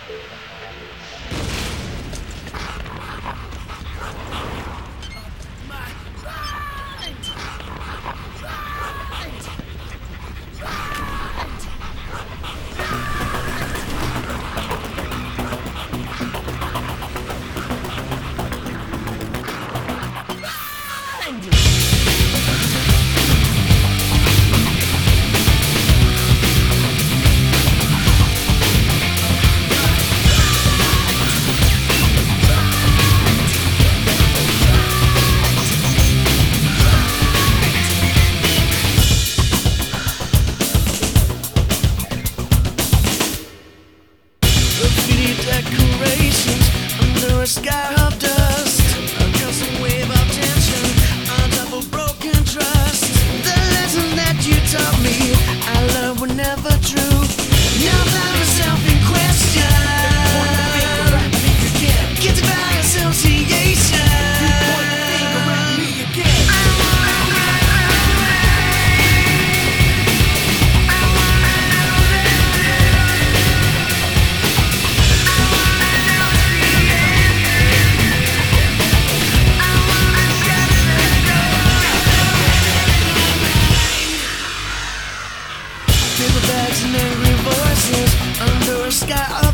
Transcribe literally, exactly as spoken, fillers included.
Graffiti decorations under a sky of dust. Just a wave of tension on top of broken trust. The lessons that you taught me, I learned were never true. Now find myself in question. Guilty by association. Paper bags and angry voices under a sky